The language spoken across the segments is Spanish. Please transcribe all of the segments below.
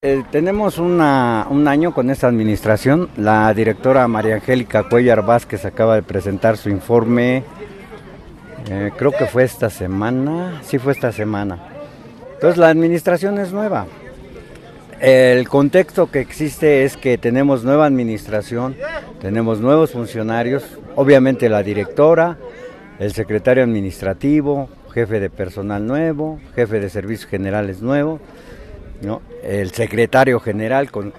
Tenemos un año con esta administración. La directora María Angélica Cuellar Vázquez acaba de presentar su informe, creo que fue esta semana, sí fue esta semana. Entonces la administración es nueva. El contexto que existe es que tenemos nueva administración, tenemos nuevos funcionarios, obviamente la directora, el secretario administrativo, jefe de personal nuevo, jefe de servicios generales nuevo, ¿no? El secretario general con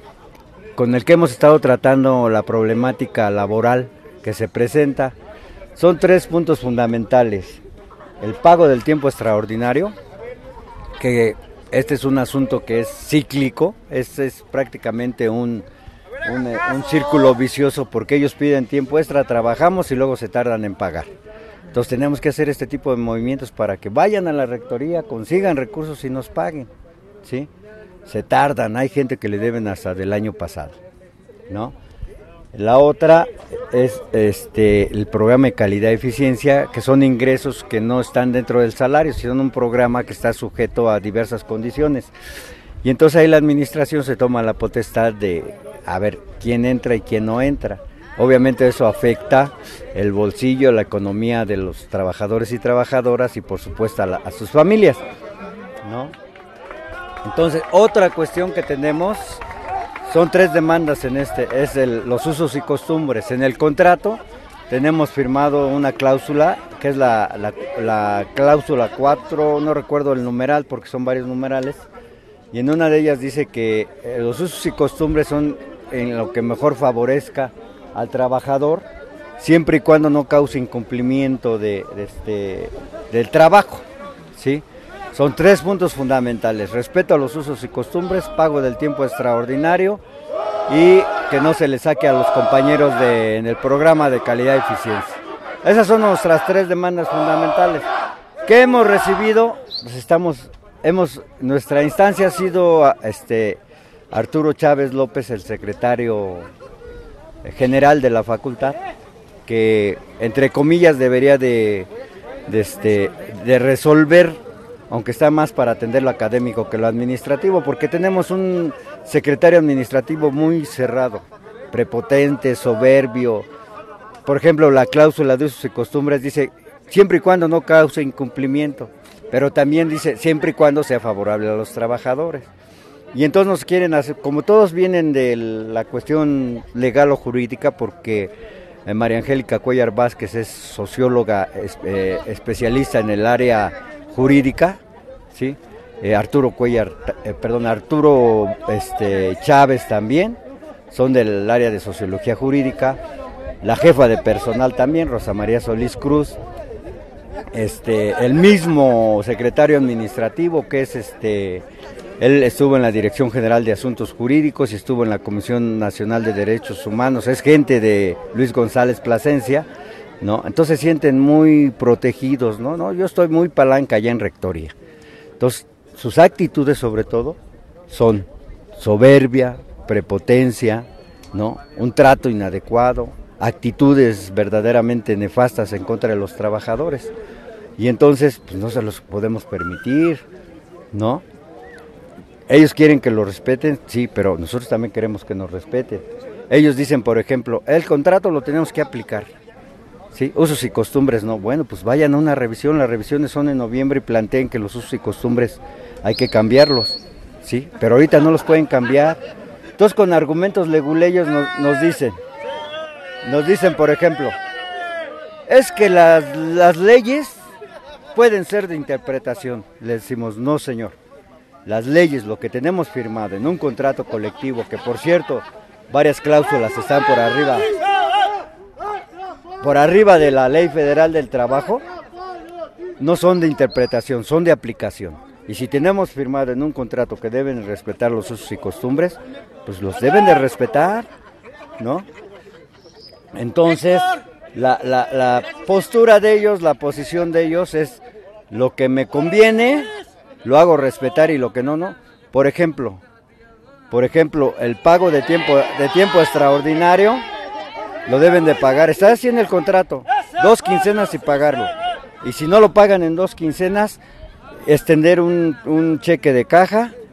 el que hemos estado tratando la problemática laboral que se presenta. Son 3 puntos fundamentales: el pago del tiempo extraordinario, que este es un asunto que es cíclico, es prácticamente un círculo vicioso, porque ellos piden tiempo extra, trabajamos y luego se tardan en pagar. Entonces tenemos que hacer este tipo de movimientos para que vayan a la rectoría, consigan recursos y nos paguen, ¿sí? Se tardan, hay gente que le deben hasta del año pasado, ¿no? La otra es el programa de calidad y eficiencia, que son ingresos que no están dentro del salario, sino un programa que está sujeto a diversas condiciones. Y entonces ahí la administración se toma la potestad de a ver quién entra y quién no entra. Obviamente eso afecta el bolsillo, la economía de los trabajadores y trabajadoras y por supuesto a sus familias, ¿no? Entonces, otra cuestión que tenemos son 3 demandas en los usos y costumbres. En el contrato tenemos firmado una cláusula, que es la cláusula 4, no recuerdo el numeral porque son varios numerales, y en una de ellas dice que los usos y costumbres son en lo que mejor favorezca al trabajador, siempre y cuando no cause incumplimiento del trabajo, ¿sí? Son 3 puntos fundamentales: respeto a los usos y costumbres, pago del tiempo extraordinario y que no se le saque a los compañeros en el programa de calidad y eficiencia. Esas son nuestras 3 demandas fundamentales. ¿Qué hemos recibido? Pues nuestra instancia ha sido Arturo Chávez López, el secretario general de la facultad, que entre comillas debería de resolver, aunque está más para atender lo académico que lo administrativo, porque tenemos un secretario administrativo muy cerrado, prepotente, soberbio. Por ejemplo, la cláusula de usos y costumbres dice siempre y cuando no cause incumplimiento, pero también dice siempre y cuando sea favorable a los trabajadores. Y entonces nos quieren hacer, como todos vienen de la cuestión legal o jurídica, porque María Angélica Cuellar Vázquez es socióloga especialista en el área jurídica, ¿sí? Arturo Chávez también, son del área de sociología jurídica. La jefa de personal también, Rosa María Solís Cruz, el mismo secretario administrativo, que es él estuvo en la Dirección General de Asuntos Jurídicos y estuvo en la Comisión Nacional de Derechos Humanos, es gente de Luis González Plasencia, ¿no? Entonces se sienten muy protegidos, ¿no? No, yo estoy muy palanca allá en rectoría. Entonces, sus actitudes sobre todo son soberbia, prepotencia, ¿no? Un trato inadecuado, actitudes verdaderamente nefastas en contra de los trabajadores. Y entonces, pues no se los podemos permitir, ¿no? Ellos quieren que lo respeten, sí, pero nosotros también queremos que nos respeten. Ellos dicen, por ejemplo, el contrato lo tenemos que aplicar, ¿sí? Usos y costumbres no. Bueno, pues vayan a una revisión, las revisiones son en noviembre y planteen que los usos y costumbres hay que cambiarlos, ¿sí? Pero ahorita no los pueden cambiar. Entonces con argumentos leguleyos nos dicen, por ejemplo, es que las leyes pueden ser de interpretación. Le decimos, no señor, las leyes, lo que tenemos firmado en un contrato colectivo, que por cierto, varias cláusulas están por arriba de la Ley Federal del Trabajo, no son de interpretación, son de aplicación. Y si tenemos firmado en un contrato que deben respetar los usos y costumbres, pues los deben de respetar, ¿no? Entonces, la postura de ellos, la posición de ellos es lo que me conviene, lo hago respetar, y lo que no. Por ejemplo, el pago de tiempo extraordinario lo deben de pagar, está así en el contrato, 2 quincenas y pagarlo. Y si no lo pagan en 2 quincenas, extender un cheque de caja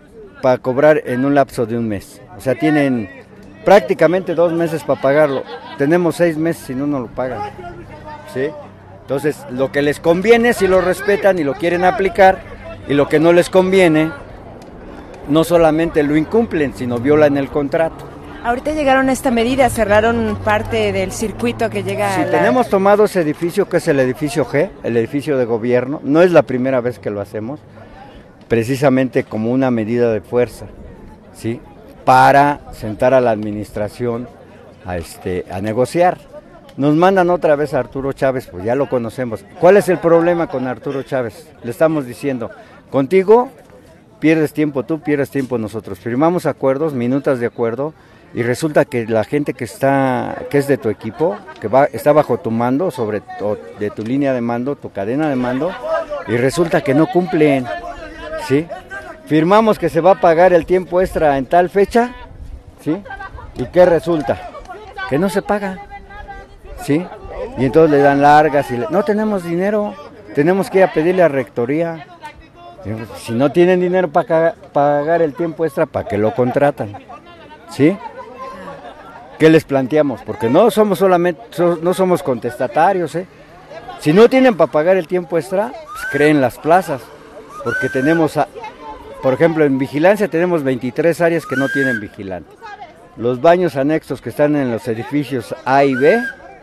para cobrar en un lapso de un mes. O sea, tienen prácticamente 2 meses para pagarlo. Tenemos 6 meses y no nos lo pagan. ¿Sí? Entonces, lo que les conviene si lo respetan y lo quieren aplicar, y lo que no les conviene, no solamente lo incumplen, sino violan el contrato. Ahorita llegaron a esta medida, cerraron parte del circuito que llega a tenemos tomado ese edificio, que es el edificio G, el edificio de gobierno. No es la primera vez que lo hacemos, precisamente como una medida de fuerza, ¿sí? Para sentar a la administración a negociar. Nos mandan otra vez a Arturo Chávez, pues ya lo conocemos. ¿Cuál es el problema con Arturo Chávez? Le estamos diciendo, contigo pierdes tiempo tú, pierdes tiempo nosotros. Firmamos acuerdos, minutas de acuerdo, y resulta que la gente que es de tu equipo, está bajo tu mando, de tu línea de mando, tu cadena de mando, y resulta que no cumplen, ¿sí? Firmamos que se va a pagar el tiempo extra en tal fecha, ¿sí? ¿Y qué resulta? Que no se paga, ¿sí? Y entonces le dan largas y no tenemos dinero, tenemos que ir a pedirle a rectoría. Si no tienen dinero para pagar el tiempo extra, ¿para qué lo contratan? ¿Sí? ¿Qué les planteamos? Porque no somos contestatarios, ¿eh? Si no tienen para pagar el tiempo extra, pues creen las plazas, porque tenemos, por ejemplo, en vigilancia tenemos 23 áreas que no tienen vigilante. Los baños anexos que están en los edificios A y B,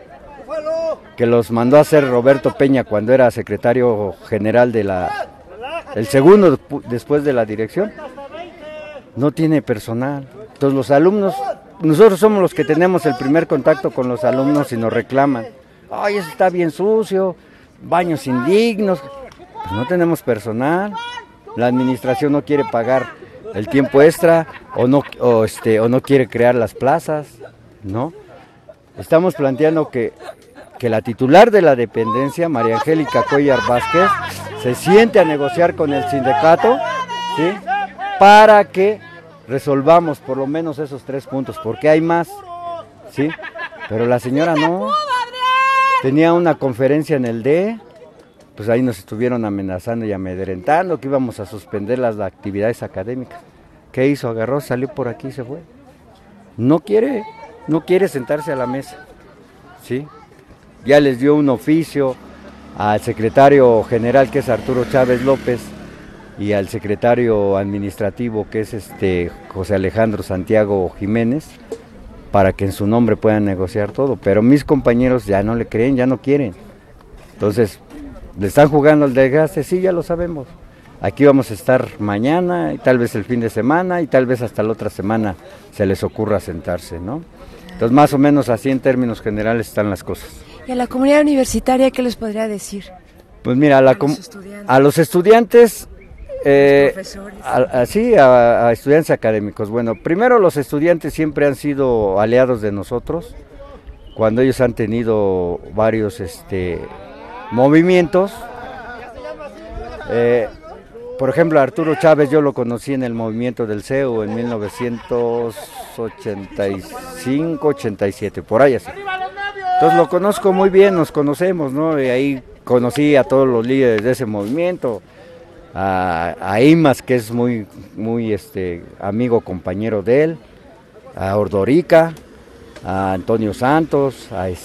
que los mandó a hacer Roberto Peña cuando era secretario general el segundo después de la dirección, no tiene personal. Entonces los alumnos, nosotros somos los que tenemos el primer contacto con los alumnos y nos reclaman, ay, eso está bien sucio, baños indignos. Pues no tenemos personal, la administración no quiere pagar el tiempo extra o no quiere crear las plazas, ¿no? Estamos planteando que la titular de la dependencia, María Angélica Cuellar Vázquez, se siente a negociar con el sindicato, ¿sí? Para que resolvamos por lo menos esos 3 puntos, porque hay más, ¿sí? Pero la señora no. Tenía una conferencia en el D, pues ahí nos estuvieron amenazando y amedrentando que íbamos a suspender las actividades académicas. ¿Qué hizo? Agarró, salió por aquí y se fue. No quiere sentarse a la mesa, ¿sí? Ya les dio un oficio al secretario general, que es Arturo Chávez López, y al secretario administrativo, que es José Alejandro Santiago Jiménez, para que en su nombre puedan negociar todo. Pero mis compañeros ya no le creen, ya no quieren. Entonces, ¿le están jugando al desgaste? Sí, ya lo sabemos. Aquí vamos a estar mañana, y tal vez el fin de semana, y tal vez hasta la otra semana se les ocurra sentarse, ¿no? Entonces, más o menos así en términos generales están las cosas. ¿Y a la comunidad universitaria qué les podría decir? Pues mira, a los estudiantes, a estudiantes académicos. Bueno, primero los estudiantes siempre han sido aliados de nosotros, cuando ellos han tenido varios movimientos. Por ejemplo, Arturo Chávez yo lo conocí en el movimiento del CEU en 1985, 87, por ahí así. Entonces lo conozco muy bien, nos conocemos, ¿no? Y ahí conocí a todos los líderes de ese movimiento, a Imas, que es muy amigo, compañero de él, a Ordorica, a Antonio Santos,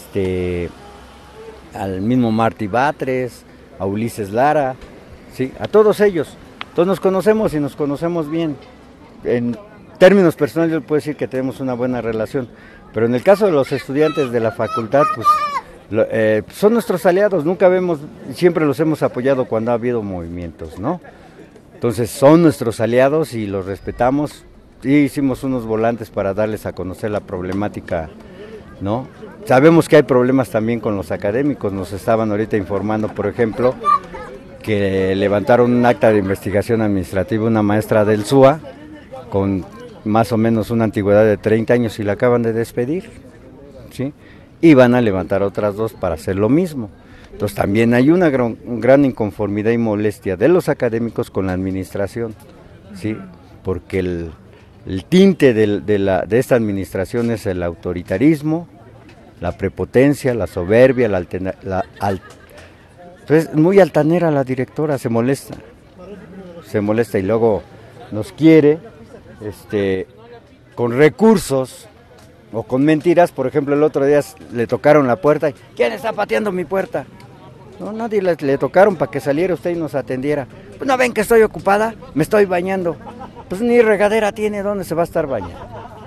al mismo Martí Batres, a Ulises Lara, sí, a todos ellos. Entonces nos conocemos y nos conocemos bien. En términos personales yo puedo decir que tenemos una buena relación, pero en el caso de los estudiantes de la facultad, pues son nuestros aliados, siempre los hemos apoyado cuando ha habido movimientos, ¿no? Entonces son nuestros aliados y los respetamos. Y hicimos unos volantes para darles a conocer la problemática, ¿no? Sabemos que hay problemas también con los académicos, nos estaban ahorita informando, por ejemplo, que levantaron un acta de investigación administrativa una maestra del SUA con más o menos una antigüedad de 30 años y la acaban de despedir, ¿sí? Y van a levantar otras 2 para hacer lo mismo. Entonces también hay una gran inconformidad y molestia de los académicos con la administración, ¿sí? Porque el tinte de esta administración es el autoritarismo, la prepotencia, la soberbia, entonces muy altanera la directora, se molesta y luego nos quiere con recursos o con mentiras. Por ejemplo, el otro día le tocaron la puerta. ¿Quién está pateando mi puerta? No, nadie le tocaron para que saliera usted y nos atendiera. Pues no ven que estoy ocupada, me estoy bañando. Pues ni regadera tiene, ¿dónde se va a estar bañando?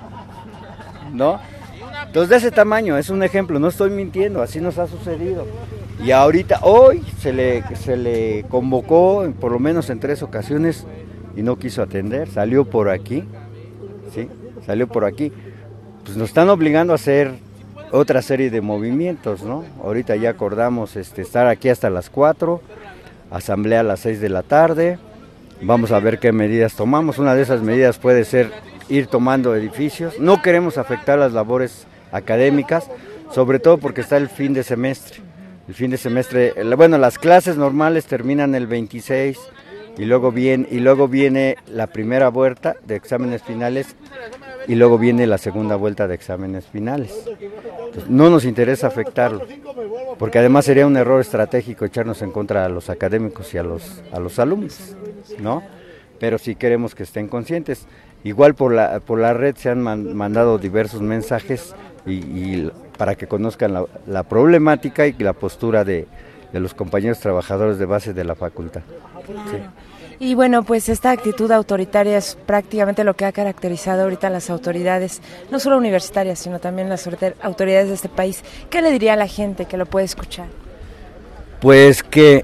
¿No? Entonces de ese tamaño, es un ejemplo, no estoy mintiendo, así nos ha sucedido. Y ahorita, hoy se le convocó, por lo menos en 3 ocasiones, y no quiso atender, salió por aquí, ¿sí? Salió por aquí. Pues nos están obligando a hacer otra serie de movimientos, ¿no? Ahorita ya acordamos estar aquí hasta las 4, asamblea a las 6 de la tarde, vamos a ver qué medidas tomamos. Una de esas medidas puede ser ir tomando edificios. No queremos afectar las labores académicas, sobre todo porque está el fin de semestre. El fin de semestre, bueno, las clases normales terminan el 26 y luego viene la primera vuelta de exámenes finales y luego viene la segunda vuelta de exámenes finales. Entonces, no nos interesa afectarlo, porque además sería un error estratégico echarnos en contra a los académicos y a los alumnos, ¿no? Pero sí queremos que estén conscientes. Igual por la red se han mandado diversos mensajes y para que conozcan la problemática y la postura de los compañeros trabajadores de base de la facultad. Claro. Sí. Y bueno, pues esta actitud autoritaria es prácticamente lo que ha caracterizado ahorita a las autoridades, no solo universitarias, sino también las autoridades de este país. ¿Qué le diría a la gente que lo puede escuchar? Pues que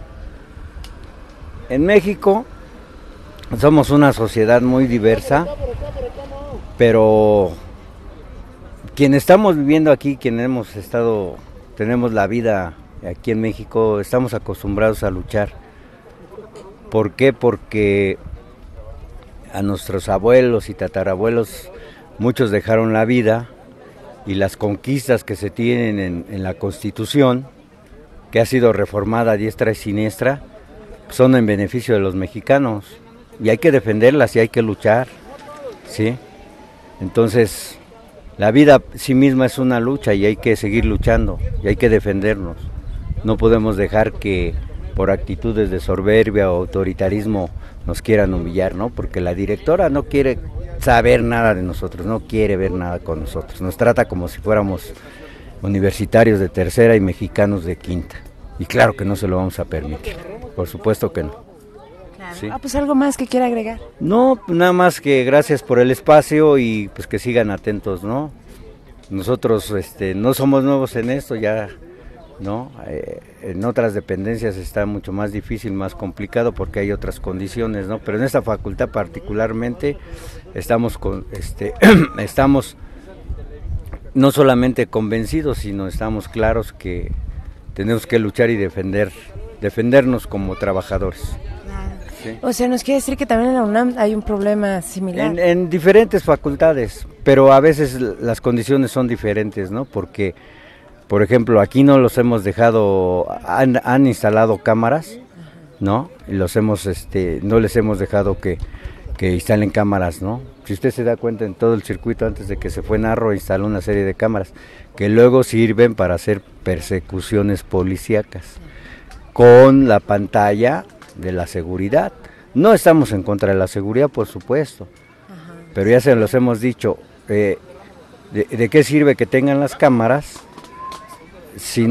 en México somos una sociedad muy diversa, pero quienes estamos viviendo aquí, quienes tenemos la vida aquí en México, estamos acostumbrados a luchar. ¿Por qué? Porque a nuestros abuelos y tatarabuelos muchos dejaron la vida y las conquistas que se tienen en la Constitución, que ha sido reformada a diestra y siniestra, son en beneficio de los mexicanos y hay que defenderlas y hay que luchar, ¿sí? Entonces, la vida sí misma es una lucha y hay que seguir luchando y hay que defendernos. No podemos dejar que por actitudes de soberbia o autoritarismo nos quieran humillar, ¿no? Porque la directora no quiere saber nada de nosotros, no quiere ver nada con nosotros. Nos trata como si fuéramos universitarios de tercera y mexicanos de quinta. Y claro que no se lo vamos a permitir, por supuesto que no. Claro. ¿Sí? Pues algo más que quiera agregar. No, nada más que gracias por el espacio y pues que sigan atentos, ¿no? Nosotros no somos nuevos en esto, ya, ¿no? En otras dependencias está mucho más difícil, más complicado porque hay otras condiciones, ¿no? Pero en esta facultad particularmente estamos estamos no solamente convencidos, sino estamos claros que tenemos que luchar y defendernos como trabajadores. ¿Sí? O sea, ¿nos quiere decir que también en la UNAM hay un problema similar? En diferentes facultades, pero a veces las condiciones son diferentes, ¿no? Porque, por ejemplo, aquí no los hemos dejado, han instalado cámaras, ¿no? Y no les hemos dejado que instalen cámaras, ¿no? Si usted se da cuenta, en todo el circuito, antes de que se fue Narro, instaló una serie de cámaras que luego sirven para hacer persecuciones policíacas con la pantalla de la seguridad. No estamos en contra de la seguridad, por supuesto, pero ya se los hemos dicho, ¿de qué sirve que tengan las cámaras si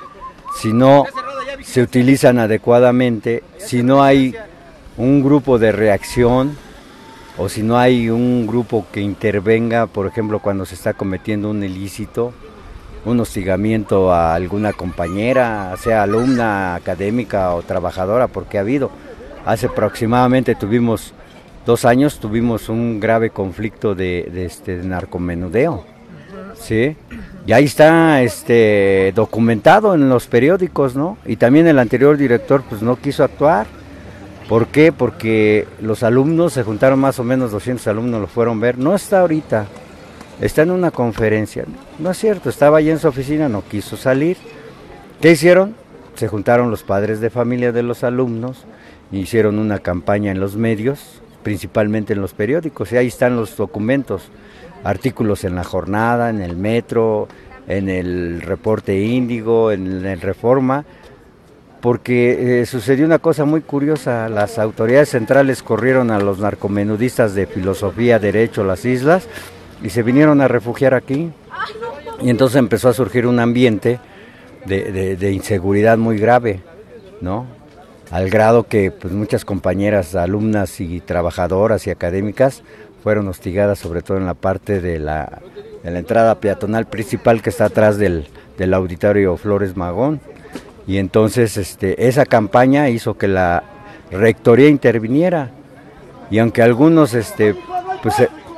no se utilizan adecuadamente, si no hay un grupo de reacción o si no hay un grupo que intervenga, por ejemplo, cuando se está cometiendo un ilícito, un hostigamiento a alguna compañera, sea alumna, académica o trabajadora, porque ha habido. Hace aproximadamente 2 años tuvimos un grave conflicto de narcomenudeo, ¿sí? Y ahí está documentado en los periódicos, ¿no? Y también el anterior director pues no quiso actuar. ¿Por qué? Porque los alumnos, se juntaron más o menos 200 alumnos, lo fueron a ver. No está ahorita, está en una conferencia. No es cierto, estaba allí en su oficina, no quiso salir. ¿Qué hicieron? Se juntaron los padres de familia de los alumnos, hicieron una campaña en los medios, principalmente en los periódicos, y ahí están los documentos, artículos en La Jornada, en el Metro, en el Reporte Índigo, en el Reforma, porque sucedió una cosa muy curiosa. Las autoridades centrales corrieron a los narcomenudistas de filosofía, derecho, las islas, y se vinieron a refugiar aquí, y entonces empezó a surgir un ambiente de inseguridad muy grave, ¿no? Al grado que pues, muchas compañeras, alumnas y trabajadoras y académicas fueron hostigadas, sobre todo en la parte de la entrada peatonal principal que está atrás del auditorio Flores Magón. Y entonces esa campaña hizo que la rectoría interviniera, y aunque algunos pues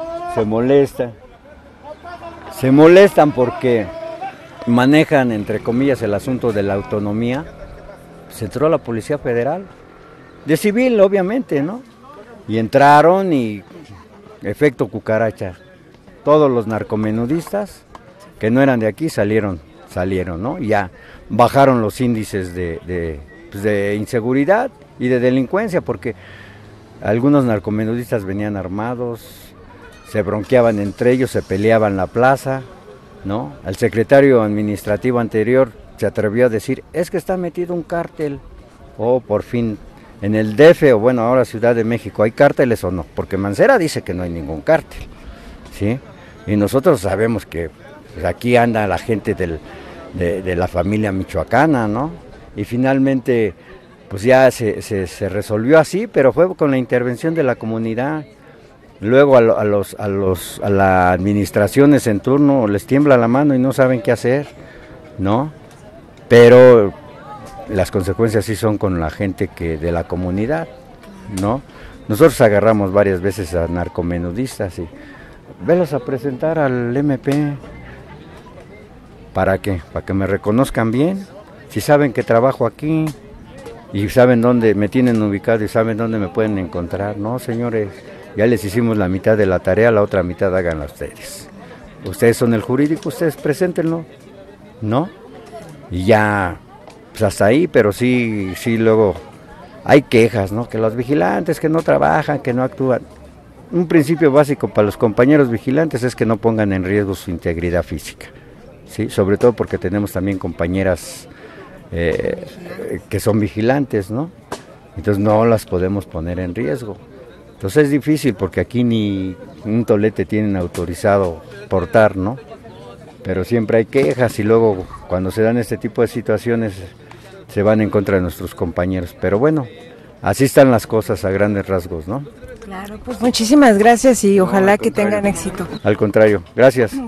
se molestan porque manejan entre comillas el asunto de la autonomía, pues entró la Policía Federal, de civil obviamente, ¿no? Y entraron y efecto cucaracha, todos los narcomenudistas que no eran de aquí salieron, ¿no? Y ya bajaron los índices de inseguridad y de delincuencia, porque algunos narcomenudistas venían armados, se bronqueaban entre ellos, se peleaban la plaza, ¿no? El secretario administrativo anterior se atrevió a decir, es que está metido un cártel. Oh, por fin, en el DF, o bueno, ahora Ciudad de México, ¿hay cárteles o no? Porque Mancera dice que no hay ningún cártel, ¿sí? Y nosotros sabemos que pues, aquí anda la gente de la familia michoacana, ¿no? Y finalmente, pues ya se resolvió así, pero fue con la intervención de la comunidad. Luego a las administraciones en turno les tiembla la mano y no saben qué hacer, ¿no? Pero las consecuencias sí son con la gente de la comunidad, ¿no? Nosotros agarramos varias veces a narcomenudistas y velos a presentar al MP. ¿Para qué? Para que me reconozcan bien. Si saben que trabajo aquí y saben dónde me tienen ubicado y saben dónde me pueden encontrar. No, señores, ya les hicimos la mitad de la tarea, la otra mitad háganla ustedes. Ustedes son el jurídico, ustedes preséntenlo, ¿no? Y ya, pues hasta ahí, pero sí luego hay quejas, ¿no? Que los vigilantes que no trabajan, que no actúan. Un principio básico para los compañeros vigilantes es que no pongan en riesgo su integridad física. Sí, sobre todo porque tenemos también compañeras que son vigilantes, ¿no? Entonces no las podemos poner en riesgo. Entonces es difícil porque aquí ni un tolete tienen autorizado portar, ¿no? Pero siempre hay quejas y luego cuando se dan este tipo de situaciones se van en contra de nuestros compañeros. Pero bueno, así están las cosas a grandes rasgos, ¿no? Claro, pues muchísimas gracias y ojalá que tengan éxito. Al contrario, gracias.